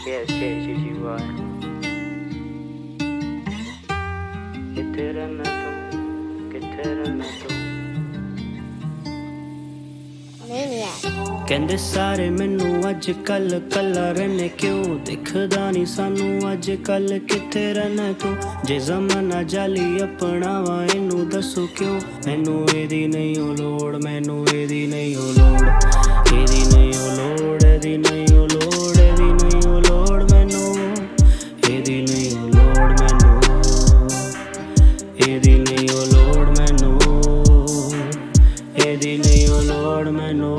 KSKGGY ਕਿੱਥੇ ਰਹਿਣਾ ਤੂੰ ਕਿੱਥੇ ਰਹਿਣਾ ਤੂੰ ਕਹਿੰਦੇ ਸਾਰੇ ਮੈਨੂੰ ਅੱਜ ਕੱਲ ਕੱਲਾ ਰਹਿਨੇ ਕਿਉਂ ਦਿਖਦਾ ਨੀ ਸਾਨੂੰ ਅੱਜ ਕੱਲ ਕਿੱਥੇ ਰਹਿਣਾ ਤੂੰ ਜੇ ਜ਼ਮਾਨਾ ਜਾਲੀ ਅਪਣਾਵਾ ਇਹਨੂੰ ਦੱਸੋ ਕਿਉਂ ਮੈਨੂੰ ਇਹਦੀ ਨਹੀਂ ਓ ਲੋੜ ਮੈਨੂੰ ਇਹਦੀ ਨਹੀਂ ਓ ਲੋੜ ਇਹਦੀ ਨਹੀਂ ਓ ਲੋੜ ਇਹਦੀ ਨਹੀਂ ਓ ਲੋੜ ਇਹਦੀ ਨਹੀਂ ਓ ਲੋੜ ਮੈਨੂੰ ਇਹਦੀ ਨਹੀਂ ਓ ਲੋੜ ਮੈਨੂੰ ਇਹਦੀ ਨਹੀਂ ਓ ਲੋੜ ਮੈਨੂੰ ਇਹਦੀ ਨਹੀਂ ਓ ਲੋੜ ਮੈਨੂੰ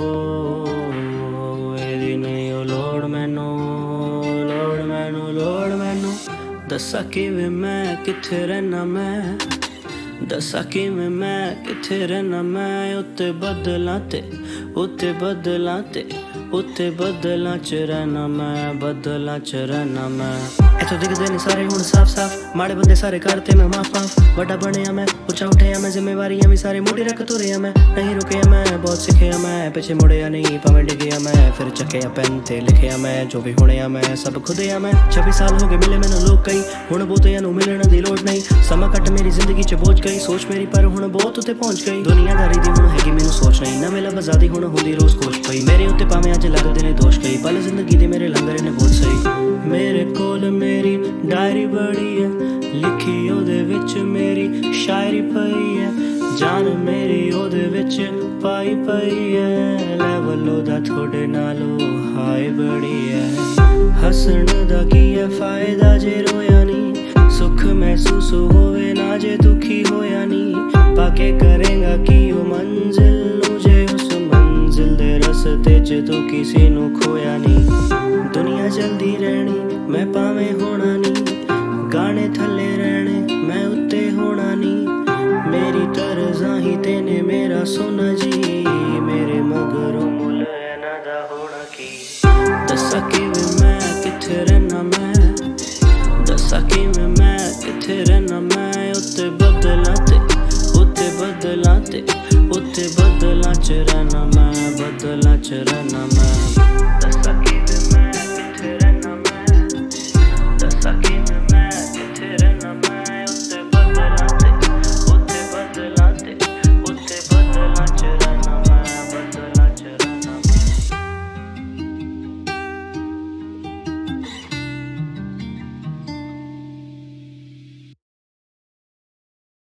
ਲੋੜ ਮੈਨੂੰ ਦੱਸਾਂ ਕਿਵੇਂ ਮੈਂ ਕਿੱਥੇ ਰਹਿਣਾ ਮੈਂ ਦੱਸਾਂ ਕਿਵੇਂ ਮੈਂ ਕਿੱਥੇ ਰਹਿਣਾ ਮੈਂ ਉੱਤੇ ਬਦਲਾਂ ਤੇ ਉੱਤੇ ਬਦਲਾਂ ਤੇ ਉੱਤੇ ਬਦਲਾਂ ਚ ਰਹਿਣਾ ਮੈਂ ਬਦਲਾਂ ਚ ਰਹਿਣਾ ਮੈਂ ਇੱਥੋਂ ਦਿਖਦੇ ਨੇ ਸਾਰੇ ਹੁਣ ਸਾਫ਼ ਸਾਫ਼ ਮਾੜੇ ਬੰਦੇ ਸਾਰੇ ਕਰਤੇ ਮੈਂ ਮਾਫ਼ ਮਾਫ਼ ਵੱਡਾ ਬਣਿਆ ਮੈਂ ਉੱਚਾ ਉੱਠਿਆ ਮੈਂ ਜ਼ਿੰਮੇਵਾਰੀਆਂ ਵੀ ਸਾਰੇ ਮੋਢੇ ਰੱਖ ਤੁਰਿਆ ਮੈਂ ਨਹੀਂ ਰੁਕਿਆ ਮੈਂ ਬਹੁਤ ਸਿੱਖਿਆ ਮੈਂ ਪਿੱਛੇ ਮੁੜਿਆ ਨਹੀਂ ਭਾਵੇਂ ਡਿੱਗਿਆ ਮੈਂ ਫਿਰ ਚੱਕਿਆ ਪੈਨ ਤੇ ਲਿਖਿਆ ਮੈਂ ਜੋ ਵੀ ਹੋਣਿਆ ਮੈਂ ਸਭ ਖੁਦਿਆ ਮੈਂ 26 ਸਾਲ ਹੋ ਗਏ ਮਿਲੇ ਮੈਨੂੰ ਲੋਕ ਕਈ ਹੁਣ ਬਹੁਤਿਆਂ ਨੂੰ ਮਿਲਣ ਦੀ ਲੋੜ ਨਹੀਂ ਸਮਾਂ ਘੱਟ ਮੇਰੀ ਜ਼ਿੰਦਗੀ ਚ ਬੋਝ ਗਈ ਸੋਚ ਮੇਰੀ ਪਰ ਹੁਣ ਬਹੁਤ ਉੱਤੇ ਪਹੁੰਚ ਗਈ ਦੁਨੀਆਦਾਰੀ ਦੀ ਹੁਣ ਹੈਗੀ ਮੈਨੂੰ ਸੋਚ ਨਹੀਂ ਨਵੇਂ ਲਫ਼ਜ਼ ਆਦੀ ਹੁਣ ਹੁੰਦੀ ਰੋਜ਼ ਕੋਚ ਪਈ ਮੇਰੇ ਉੱਤੇ ਭਾਵੇਂ ਅੱਜ ਲੱਗਦੇ ਨੇ ਦੋਸ਼ ਕਈ ਪਲ ਜ਼ਿੰਦਗੀ ਦੇ ਮੇਰੇ ਲੰਗਰ ਨੇ ਬਹੁਤ ਸਹੀ ਮੇਰੇ ਕੋਲ ਮੇਰੀ ਡਾਇਰੀ ਬੜੀ ਹੈ ਲਿਖੀ ਉਹਦੇ ਵਿੱਚ ਮੇਰੀ ਸ਼ਾਇਰੀ ਪਈ ਹੈ ਜਾਨ ਮੇਰੀ ਉਹਦੇ ਵਿੱਚ ਪਾਈ ਪਈ ਹੈ ਲੈਵਲ ਉਹਦਾ ਤੁਹਾਡੇ ਨਾਲੋਂ ਹਾਈ ਬੜੀ ਹੈ ਹੱਸਣ ਦਾ ਕੀ ਹੈ ਫਾਇਦਾ ਜੇ ਰੋਇਆ ਨਹੀਂ ਸੁੱਖ ਮਹਿਸੂਸ ਹੋਵੇ ਨਾ ਜੇ ਦੁਖੀ ਹੋਇਆ ਨਹੀਂ ਪਾਕੇ ਕਰੇਗਾ ਕੀ ਉਹ ਮੰਜ਼ਿਲ ਨੂੰ ਜੇ ਉਸ ਮੰਜ਼ਿਲ ਦੇ ਰਸਤੇ ਚ ਤੂੰ ਕਿਸੇ ਨੂੰ ਖੋਇਆ ਨਹੀਂ ਦੁਨੀਆ ਚਲਦੀ ਰਹਿਣੀ ਮੈਂ ਭਾਵੇਂ ਹੋਣਾ ਨਹੀਂ ਗਾਣੇ ਥੱਲੇ ਰਹਿਣੇ ਮੈਂ ਉੱਤੇ ਹੋਣਾ ਨਹੀਂ ਮੇਰੀ ਤਰਜ਼ਾਂ ਹੀ ਤੇ ਨੇ ਮੇਰਾ ਸੋਨਾ ਜੀ ਮੇਰੇ ਮਗਰੋਂ ਮੁੱਲ ਇਹਨਾਂ ਦਾ ਹੋਣਾ ਕੀ ਦੱਸਾਂ ਕਿਵੇਂ ਮੈਂ ਕਿੱਥੇ ਰਹਿਣਾ ਮੈਂ ਦੱਸਾਂ ਕਿਵੇਂ ਮੈਂ ਕਿੱਥੇ ਰਹਿਣਾ ਮੈਂ ਉੱਤੇ ਬਦਲਾਂ ਤੇ ਉੱਤੇ ਬਦਲਾਂ ਤੇ ਉੱਤੇ ਬਦਲਾਂ ਚ ਰਹਿਣਾ ਮੈਂ ਬਦਲਾਂ ਚ ਰਹਿਣਾ ਮੈਂ ਦੱਸਾਂ ਕਿਵੇਂ ਮੈਂ ਕਿੱਥੇ ਰਹਿਣਾ ਮੈਂ ਦੱਸਾਂ ਕਿਵੇਂ